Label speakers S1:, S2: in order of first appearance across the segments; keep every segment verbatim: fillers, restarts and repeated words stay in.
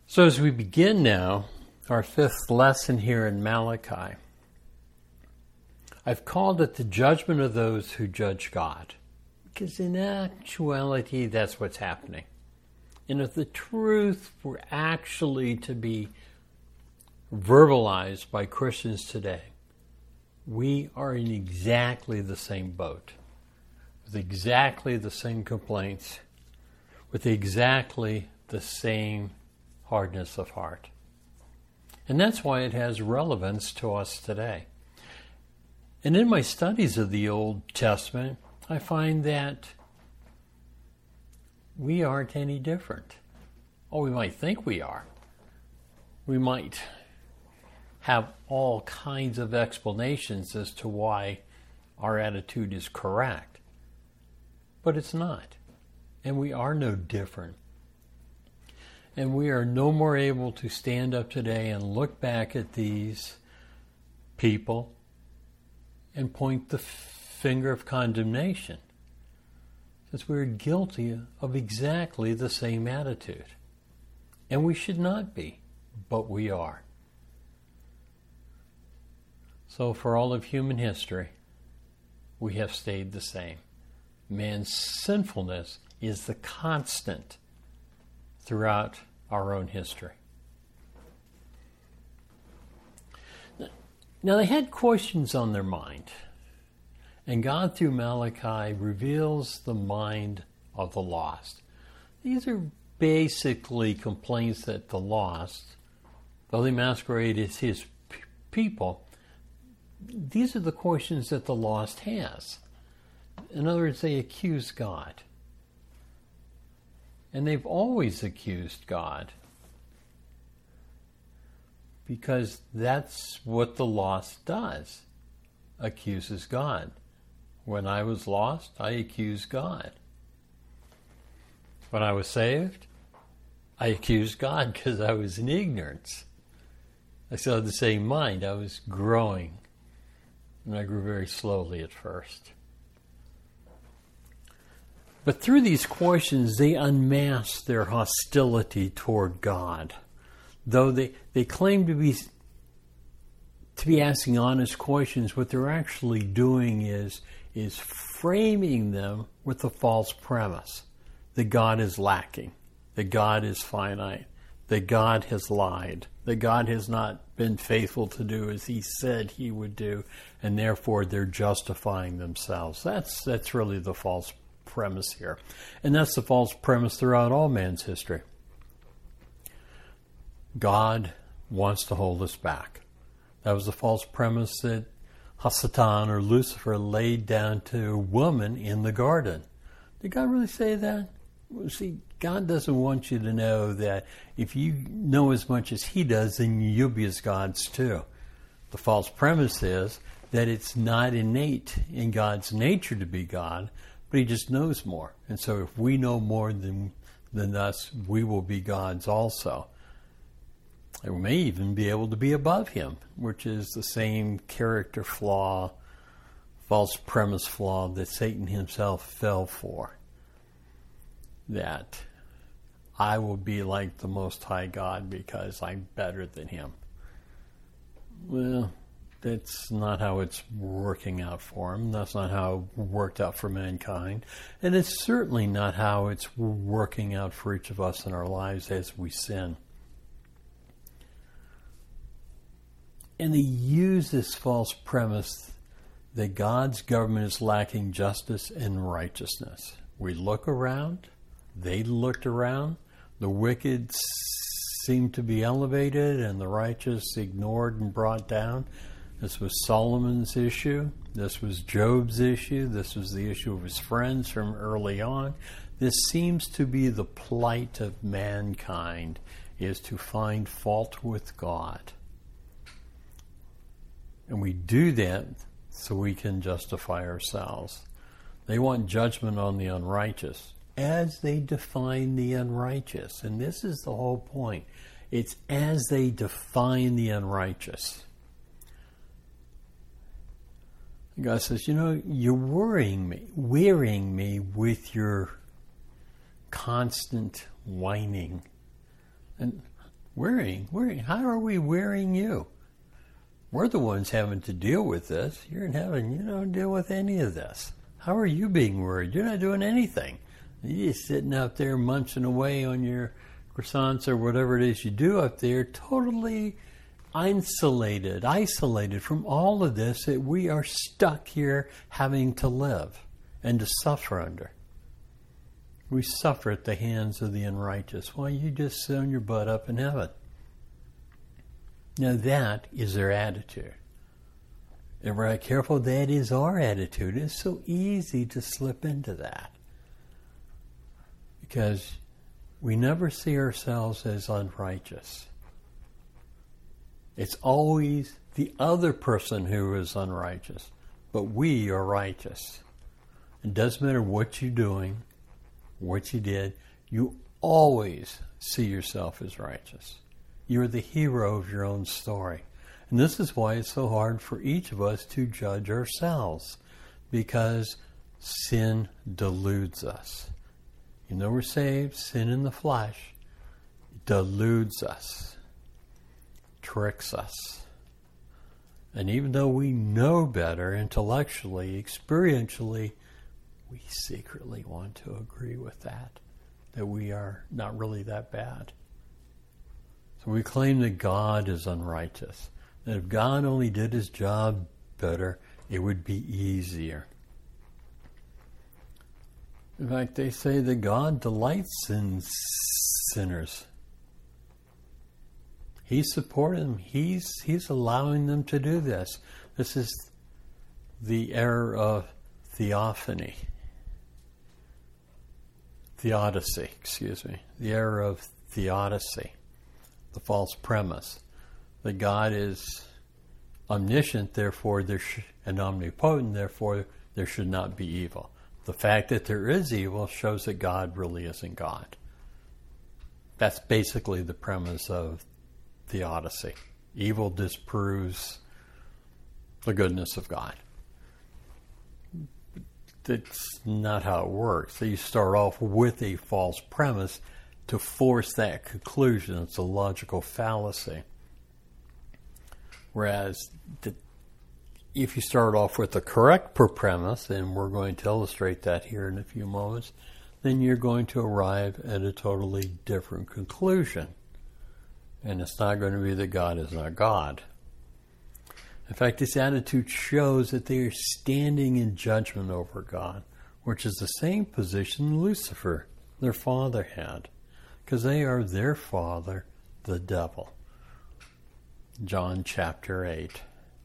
S1: So as we begin now our fifth lesson here in Malachi, I've called it the judgment of those who judge God, because in actuality that's what's happening. And if the truth were actually to be verbalized by Christians today, we are in exactly the same boat, with exactly the same complaints, with exactly the same hardness of heart. And that's why it has relevance to us today. And in my studies of the Old Testament, I find that we aren't any different. Oh, we might think we are. We might have all kinds of explanations as to why our attitude is correct. But it's not. And we are no different. And we are no more able to stand up today and look back at these people and point the finger of condemnation, since we're guilty of exactly the same attitude. And we should not be, but we are. So for all of human history, we have stayed the same. Man's sinfulness is the constant throughout our own history. Now they had questions on their mind, and God through Malachi reveals the mind of the lost. These are basically complaints that the lost, though they masquerade as his p- people, these are the questions that the lost has. In other words, they accuse God. And they've always accused God, because that's what the lost does, accuses God. When I was lost, I accused God. When I was saved, I accused God because I was in ignorance. I still had the same mind. I was growing, and I grew very slowly at first. But through these questions, they unmask their hostility toward God. Though they, they claim to be to be asking honest questions, what they're actually doing is, is framing them with a false premise that God is lacking, that God is finite, that God has lied, that God has not been faithful to do as he said he would do, and therefore they're justifying themselves. That's that's really the false premise here. And that's the false premise throughout all man's history. God wants to hold us back. That was the false premise that Hasatan or Lucifer laid down to a woman in the garden. Did God really say that? Well, see, God doesn't want you to know that if you know as much as he does, then you'll be as gods too. The false premise is that it's not innate in God's nature to be God, but he just knows more. And so if we know more than, than us, we will be gods also. And we may even be able to be above him, which is the same character flaw, false premise flaw that Satan himself fell for. That I will be like the Most High God because I'm better than him. Well, that's not how it's working out for him. That's not how it worked out for mankind. And it's certainly not how it's working out for each of us in our lives as we sin. And they use this false premise that God's government is lacking justice and righteousness. We look around, they looked around, the wicked seem to be elevated and the righteous ignored and brought down. This was Solomon's issue. This was Job's issue. This was the issue of his friends from early on. This seems to be the plight of mankind, is to find fault with God. And we do that so we can justify ourselves. They want judgment on the unrighteous as they define the unrighteous. And this is the whole point. It's as they define the unrighteous. God says, you know, you're worrying me, wearying me with your constant whining. And Wearying? Wearying? How are we wearying you? We're the ones having to deal with this. You're in heaven. You don't deal with any of this. How are you being worried? You're not doing anything. You're just sitting out there munching away on your croissants or whatever it is you do up there, totally isolated, isolated from all of this that we are stuck here having to live and to suffer under. We suffer at the hands of the unrighteous while you just sit on your butt up in heaven. Now that is their attitude. And we're not careful, that is our attitude. It's so easy to slip into that. Because we never see ourselves as unrighteous. It's always the other person who is unrighteous. But we are righteous. It doesn't matter what you're doing, what you did, you always see yourself as righteous. You're the hero of your own story. And this is why it's so hard for each of us to judge ourselves, because sin deludes us. Even though we're saved, sin in the flesh deludes us, tricks us. And even though we know better intellectually, experientially, we secretly want to agree with that, that we are not really that bad. So we claim that God is unrighteous, that if God only did his job better, it would be easier. In fact, they say that God delights in sinners. He's supporting them. He's, he's allowing them to do this. This is the error of theophany. Theodicy, excuse me. The error of theodicy. The false premise that God is omniscient, therefore there sh- and omnipotent, therefore there should not be evil. The fact that there is evil shows that God really isn't God. That's basically the premise of theodicy. Evil disproves the goodness of God. That's not how it works. So you start off with a false premise to force that conclusion. It's a logical fallacy. Whereas the, if you start off with the correct premise, and we're going to illustrate that here in a few moments, then you're going to arrive at a totally different conclusion. And it's not going to be that God is not God. In fact, this attitude shows that they are standing in judgment over God, which is the same position Lucifer, their father, had. Because they are their father, the devil. John chapter eight.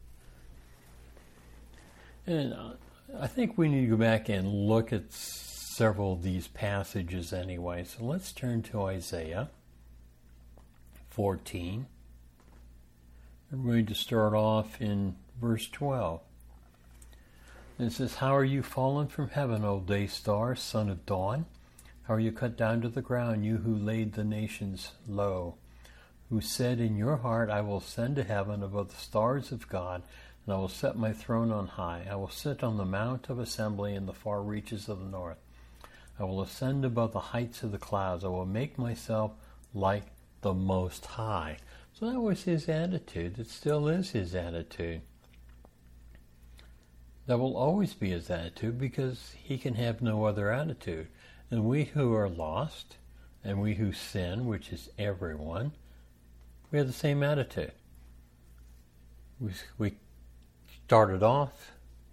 S1: And uh, I think we need to go back and look at several of these passages anyway. So let's turn to Isaiah fourteen. We're going to start off in verse twelve. And it says, "How are you fallen from heaven, O day star, son of dawn? How are you cut down to the ground, you who laid the nations low? Who said in your heart, I will ascend to heaven above the stars of God, and I will set my throne on high. I will sit on the mount of assembly in the far reaches of the north. I will ascend above the heights of the clouds. I will make myself like the Most High." So that was his attitude. It still is his attitude. That will always be his attitude, because he can have no other attitude. And we who are lost, and we who sin, which is everyone, we have the same attitude. We, we started off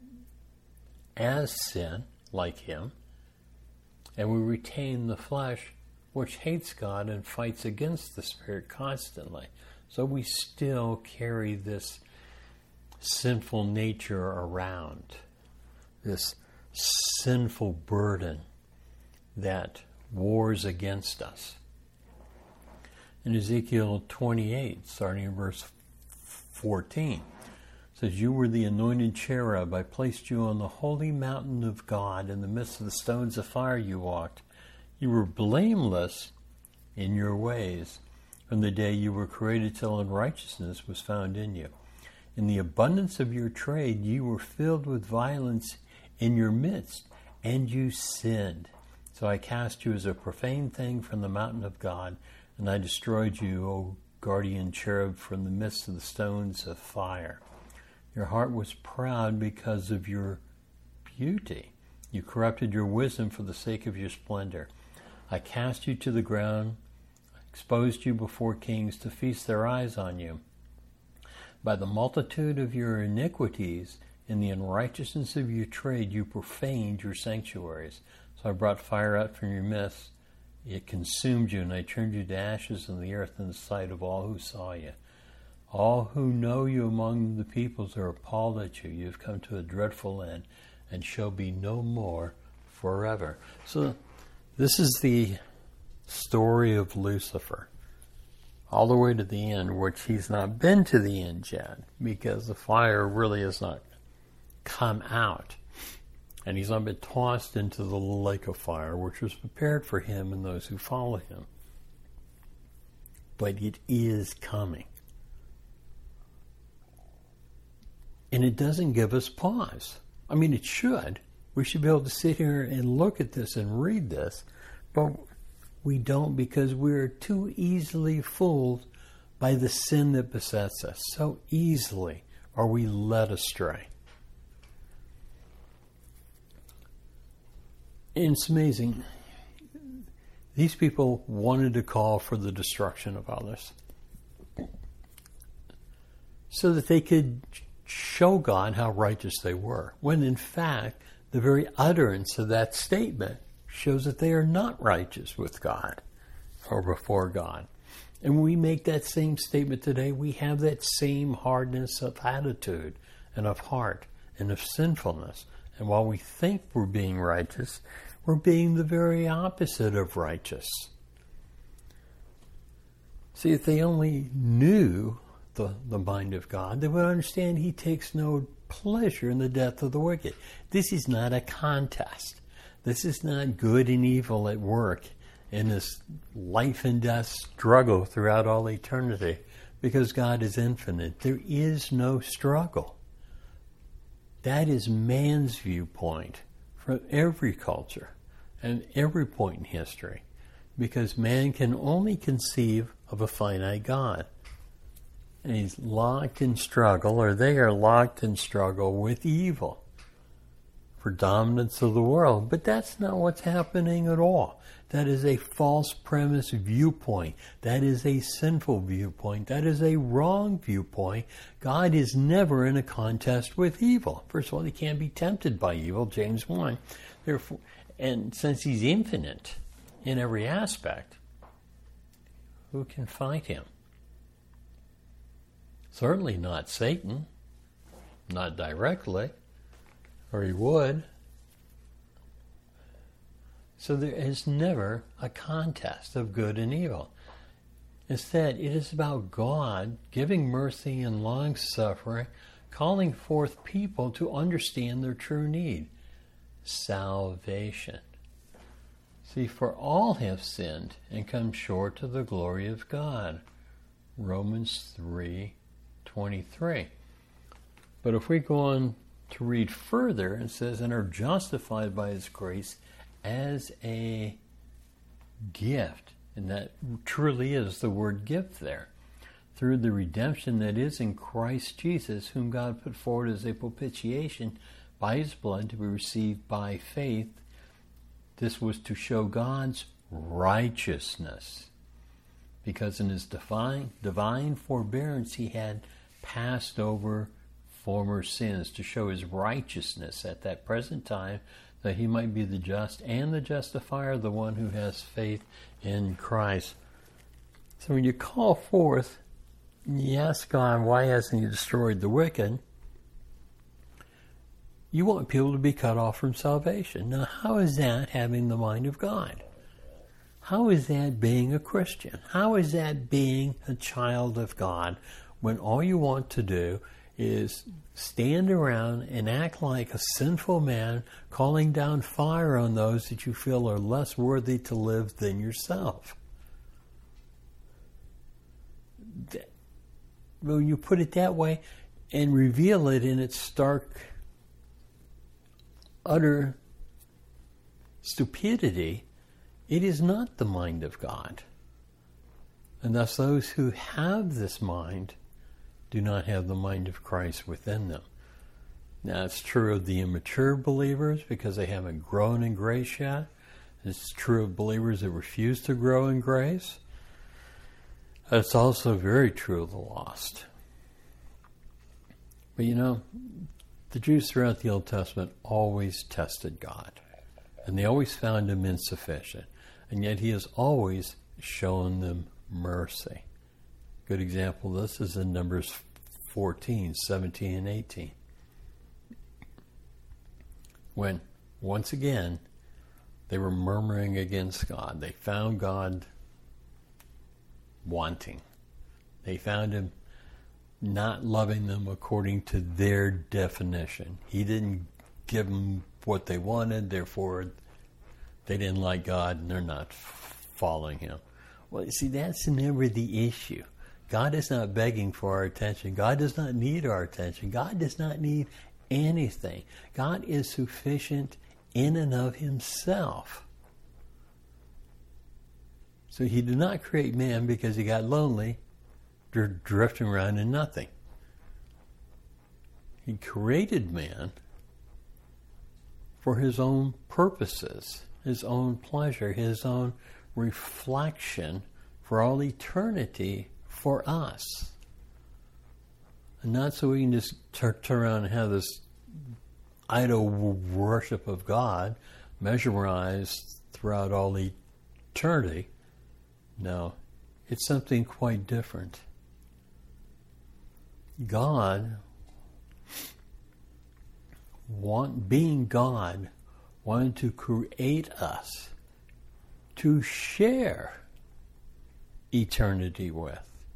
S1: as sin, like him, and we retain the flesh, which hates God and fights against the Spirit constantly. So we still carry this sinful nature around, this sinful burden that wars against us. In Ezekiel twenty-eight, starting in verse fourteen, it says, "You were the anointed cherub. I placed you on the holy mountain of God. In the midst of the stones of fire you walked. You were blameless in your ways from the day you were created till unrighteousness was found in you. In the abundance of your trade you were filled with violence in your midst, and you sinned. So I cast you as a profane thing from the mountain of God, and I destroyed you, O guardian cherub from the midst of the stones of fire. Your heart was proud because of your beauty. You corrupted your wisdom for the sake of your splendor. I cast you to the ground, exposed you before kings to feast their eyes on you. By the multitude of your iniquities, in the unrighteousness of your trade, you profaned your sanctuaries. So I brought fire out from your midst. It consumed you, and I turned you to ashes in the earth in the sight of all who saw you. All who know you among the peoples are appalled at you. You have come to a dreadful end, and shall be no more forever. So this is the story of Lucifer, all the way to the end, which he's not been to the end yet, because the fire really has not come out. And he's not been tossed into the lake of fire, which was prepared for him and those who follow him. But it is coming. And it doesn't give us pause. I mean, it should. We should be able to sit here and look at this and read this, but we don't, because we're too easily fooled by the sin that besets us. So easily are we led astray. And it's amazing. These people wanted to call for the destruction of others so that they could show God how righteous they were, when in fact the very utterance of that statement shows that they are not righteous with God or before God. And when we make that same statement today, we have that same hardness of attitude and of heart and of sinfulness. And while we think we're being righteous, we're being the very opposite of righteous. See, if they only knew the, the mind of God, they would understand he takes no pleasure in the death of the wicked. This is not a contest. This is not good and evil at work in this life and death struggle throughout all eternity, because God is infinite. There is no struggle. That is man's viewpoint from every culture and every point in history, because man can only conceive of a finite God. And he's locked in struggle, or they are locked in struggle with evil for dominance of the world. But that's not what's happening at all. That is a false premise viewpoint. That is a sinful viewpoint. That is a wrong viewpoint. God is never in a contest with evil. First of all, he can't be tempted by evil, James one. Therefore, and since he's infinite in every aspect, who can fight him? Certainly not Satan, not directly, or he would. So there is never a contest of good and evil. Instead, it is about God giving mercy and long-suffering, calling forth people to understand their true need, salvation. See, for all have sinned and come short of the glory of God. Romans three twenty-three. But if we go on to read further, it says, and are justified by his grace as a gift. And that truly is the word gift there. Through the redemption that is in Christ Jesus, whom God put forward as a propitiation by his blood to be received by faith. This was to show God's righteousness, because in his divine, divine forbearance he had passed over former sins, to show his righteousness at that present time, that he might be the just and the justifier, the one who has faith in Christ. So when you call forth, you ask God, why hasn't he destroyed the wicked? You want people to be cut off from salvation. Now, how is that having the mind of God? How is that being a Christian? How is that being a child of God, when all you want to do is stand around and act like a sinful man, calling down fire on those that you feel are less worthy to live than yourself? When you put it that way and reveal it in its stark, utter stupidity, it is not the mind of God. And thus those who have this mind do not have the mind of Christ within them. Now, it's true of the immature believers because they haven't grown in grace yet. It's true of believers that refuse to grow in grace. It's also very true of the lost. But you know, the Jews throughout the Old Testament always tested God. And they always found him insufficient. And yet he has always shown them mercy. Good example of this is in Numbers fourteen, seventeen, and eighteen. When, once again, they were murmuring against God. They found God wanting. They found him not loving them according to their definition. He didn't give them what they wanted, therefore they didn't like God and they're not following him. Well, you see, that's never the issue. God is not begging for our attention. God does not need our attention. God does not need anything. God is sufficient in and of himself. So he did not create man because he got lonely, dr- drifting around in nothing. He created man for his own purposes, his own pleasure, his own reflection for all eternity for us. And not so we can just turn around and have this idol worship of God mesmerized throughout all eternity. No, it's something quite different. God, want, being God, wanted to create us to share eternity with.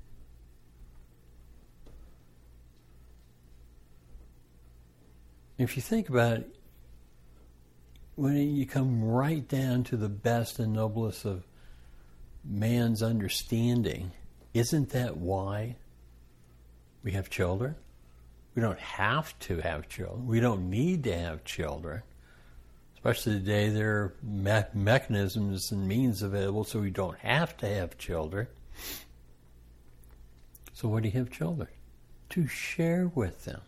S1: If you think about it, when you come right down to the best and noblest of man's understanding, isn't that why we have children? We don't have to have children. We don't need to have children. Especially today, there are me- mechanisms and means available so we don't have to have children. So why do you have children? To share with them.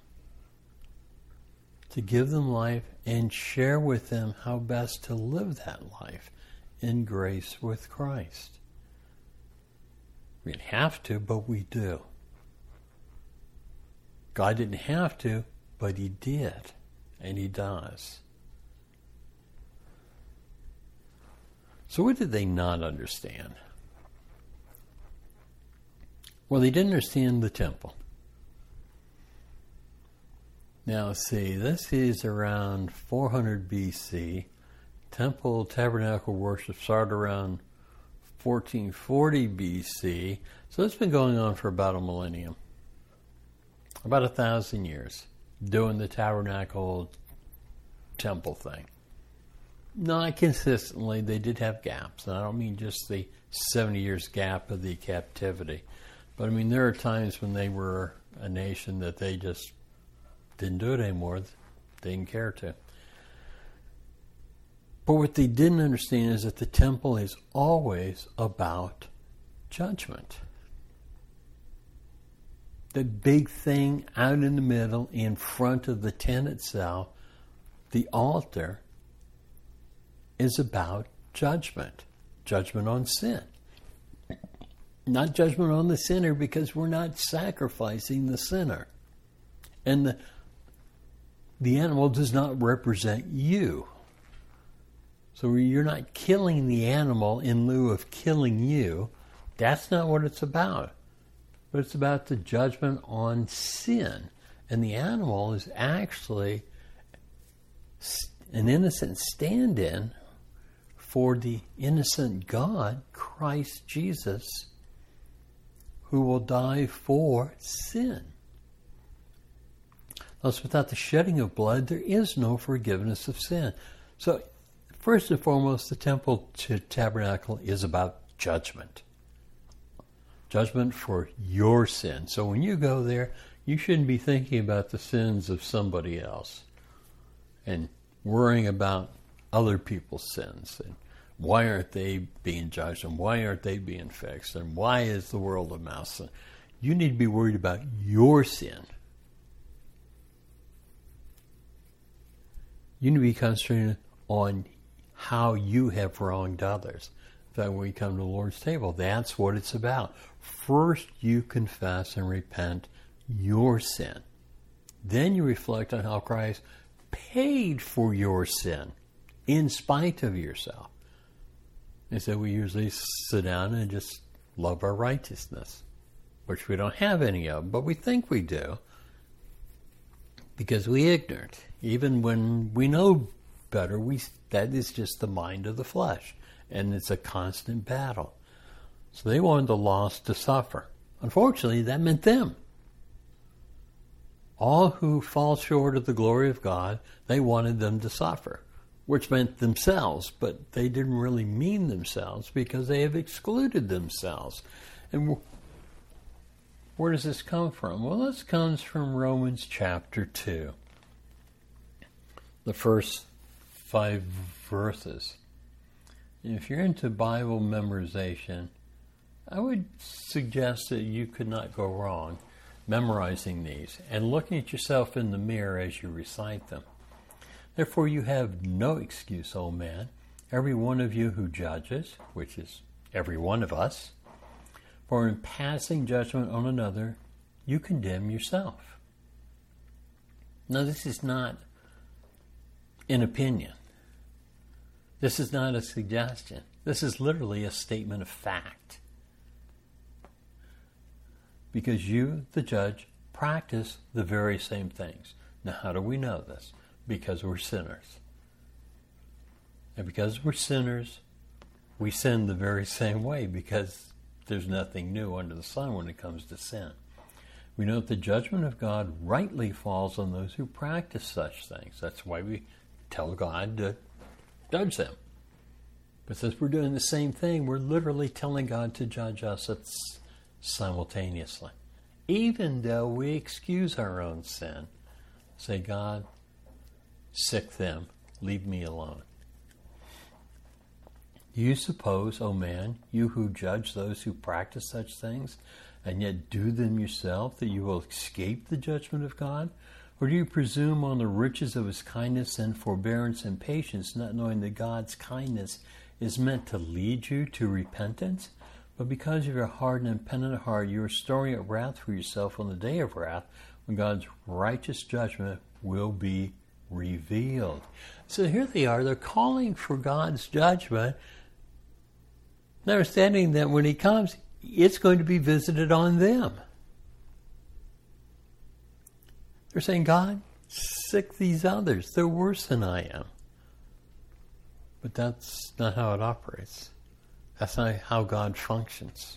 S1: To give them life and share with them how best to live that life in grace with Christ. We didn't have to, but we do. God didn't have to, but he did, and he does. So what did they not understand? Well, they didn't understand the temple. Now, see, this is around four hundred B C. Temple tabernacle worship started around fourteen forty B C. So it's been going on for about a millennium. About a thousand years. Doing the tabernacle temple thing. Not consistently. They did have gaps. And I don't mean just the seventy years gap of the captivity. But I mean, there are times when they were a nation that they just didn't do it anymore. They didn't care to. But what they didn't understand is that the temple is always about judgment. The big thing out in the middle, in front of the tent itself, the altar, is about judgment. Judgment on sin. Not judgment on the sinner, because we're not sacrificing the sinner. And the The animal does not represent you. So you're not killing the animal in lieu of killing you. That's not what it's about. But it's about the judgment on sin. And the animal is actually an innocent stand-in for the innocent God, Christ Jesus, who will die for sin. Thus, without the shedding of blood, there is no forgiveness of sin. So, first and foremost, the temple to tabernacle is about judgment. Judgment for your sin. So when you go there, you shouldn't be thinking about the sins of somebody else and worrying about other people's sins and Why aren't they being judged? And why aren't they being fixed? And why is the world a mess? You need to be worried about your sin. You need to be concentrated on how you have wronged others. In fact, when we come to the Lord's table, that's what it's about. First, you confess and repent your sin. Then you reflect on how Christ paid for your sin in spite of yourself. And so we usually sit down and just love our righteousness, which we don't have any of, but we think we do because we're ignorant. Even when we know better, we that is just the mind of the flesh, and it's a constant battle. So they wanted the lost to suffer. Unfortunately, that meant them. All who fall short of the glory of God, they wanted them to suffer, which meant themselves, but they didn't really mean themselves because they have excluded themselves. And where does this come from? Well, this comes from Romans chapter two, the first five verses. If you're into Bible memorization, I would suggest that you could not go wrong memorizing these and looking at yourself in the mirror as you recite them. Therefore you have no excuse, O man, every one of you who judges, which is every one of us, for in passing judgment on another, you condemn yourself. Now this is not an opinion. This is not a suggestion. This is literally a statement of fact. Because you, the judge, practice the very same things. Now how do we know this? Because we're sinners. And because we're sinners, we sin the very same way because there's nothing new under the sun when it comes to sin. We know that the judgment of God rightly falls on those who practice such things. That's why we tell God to judge them. But since we're doing the same thing, we're literally telling God to judge us simultaneously. Even though we excuse our own sin, say, God, sick them, leave me alone. Do you suppose, O man, you who judge those who practice such things, and yet do them yourself, that you will escape the judgment of God? Or do you presume on the riches of his kindness and forbearance and patience, not knowing that God's kindness is meant to lead you to repentance? But because of your hard and impenitent heart, you are storing up wrath for yourself on the day of wrath, when God's righteous judgment will be revealed. So here they are, they're calling for God's judgment, understanding that when he comes, it's going to be visited on them. They're saying, God, sick these others. They're worse than I am. But that's not how it operates. That's not how God functions.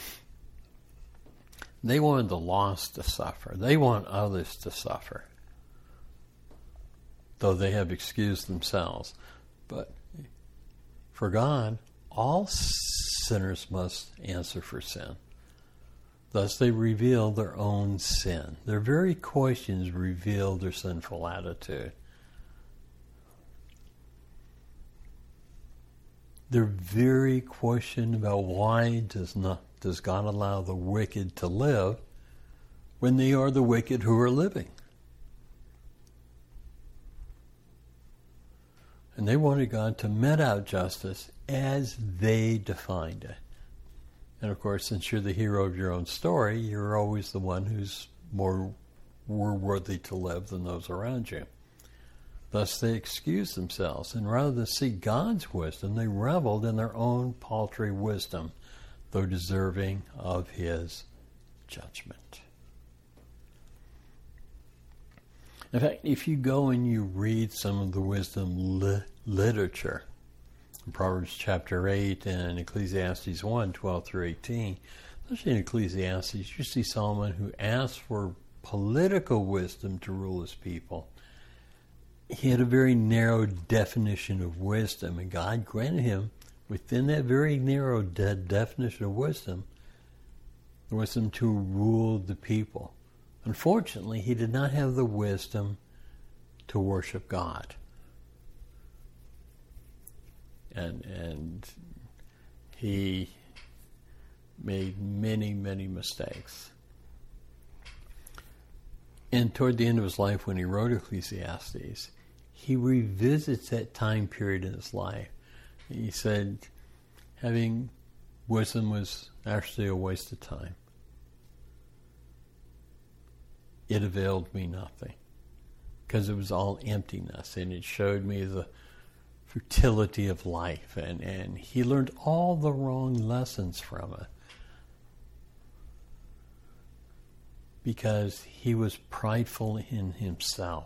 S1: They want the lost to suffer. They want others to suffer, though they have excused themselves. But for God, all sinners must answer for sin. Thus they reveal their own sin. Their very questions reveal their sinful attitude. Their very question about why does not does God allow the wicked to live when they are the wicked who are living? And they wanted God to mete out justice as they defined it. And of course, since you're the hero of your own story, you're always the one who's more, more worthy to live than those around you. Thus they excused themselves, and rather than seek God's wisdom, they reveled in their own paltry wisdom, though deserving of his judgment. In fact, if you go and you read some of the wisdom li- literature, in Proverbs chapter eight and Ecclesiastes one, twelve through eighteen, especially in Ecclesiastes, you see Solomon who asked for political wisdom to rule his people. He had a very narrow definition of wisdom, and God granted him, within that very narrow de- definition of wisdom, the wisdom to rule the people. Unfortunately, he did not have the wisdom to worship God. And, and he made many, many mistakes. And toward the end of his life, when he wrote Ecclesiastes, he revisits that time period in his life. He said, having wisdom was actually a waste of time. It availed me nothing, because it was all emptiness, and it showed me the futility of life, and, and he learned all the wrong lessons from it, because he was prideful in himself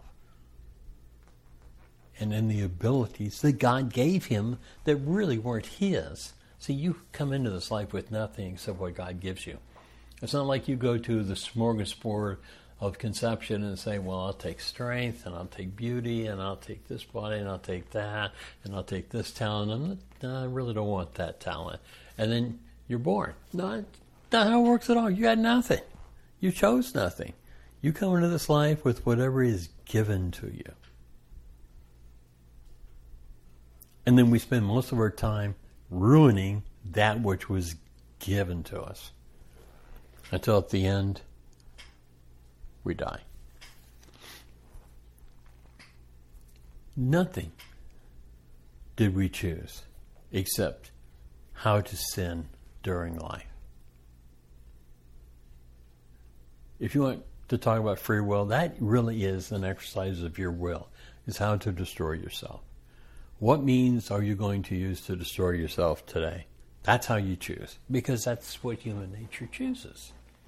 S1: and in the abilities that God gave him that really weren't his. See, you come into this life with nothing except what God gives you. It's not like you go to the smorgasbord of conception and say, well, I'll take strength, and I'll take beauty, and I'll take this body, and I'll take that, and I'll take this talent, and no, I really don't want that talent. And then you're born. No, that's not how it works at all. You got nothing. You chose nothing. You come into this life with whatever is given to you. And then we spend most of our time ruining that which was given to us, until at the end, we die. Nothing did we choose except how to sin during life. If you want to talk about free will, that really is an exercise of your will, is how to destroy yourself. What means are you going to use to destroy yourself today? That's how you choose, because that's what human nature chooses.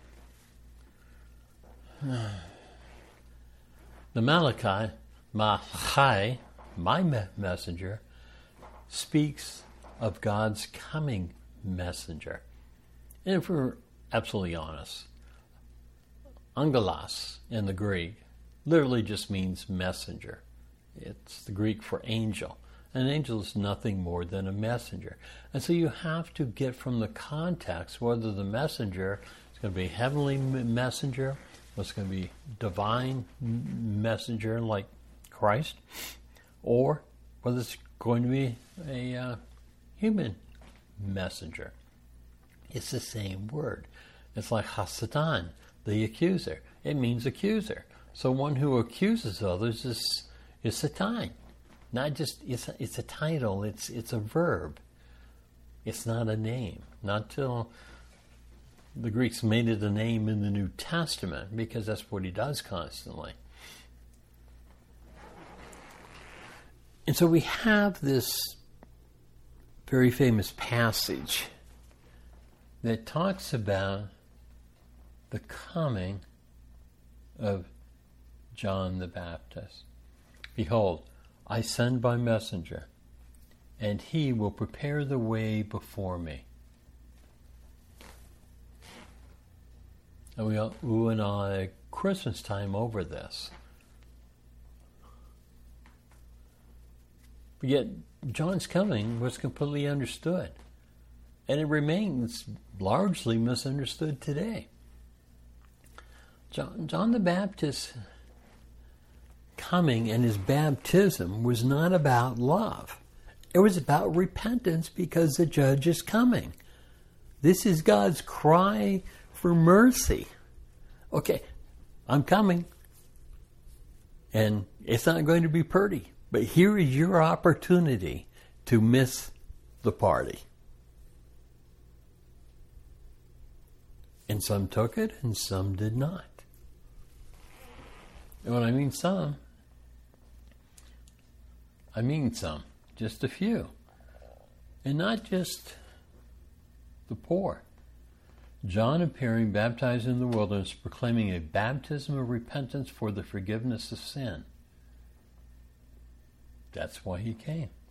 S1: The Malachi, Malachi, my me- messenger, speaks of God's coming messenger. And if we're absolutely honest, angelos in the Greek literally just means messenger. It's the Greek for angel. An angel is nothing more than a messenger. And so you have to get from the context whether the messenger is going to be a heavenly messenger, or it's going to be divine messenger like Christ, or whether it's going to be a uh, human messenger. It's the same word. It's like Hasatan, the accuser. It means accuser. So one who accuses others is is Satan. Not just it's a, it's a title. It's it's a verb. It's not a name. Not till the Greeks made it a name in the New Testament, because that's what he does constantly. And so we have this very famous passage that talks about the coming of John the Baptist. Behold, I send my messenger, and he will prepare the way before me. And we ooh and ah at Christmas time over this. But yet, John's coming was completely understood. And it remains largely misunderstood today. John, John the Baptist coming and his baptism was not about love. It was about repentance, because the judge is coming. This is God's cry for mercy. Okay, I'm coming. And it's not going to be pretty. But here is your opportunity to miss the party. And some took it and some did not. And when I mean some, I mean some, just a few. And not just the poor. John appearing baptized in the wilderness, proclaiming a baptism of repentance for the forgiveness of sin. That's why he came.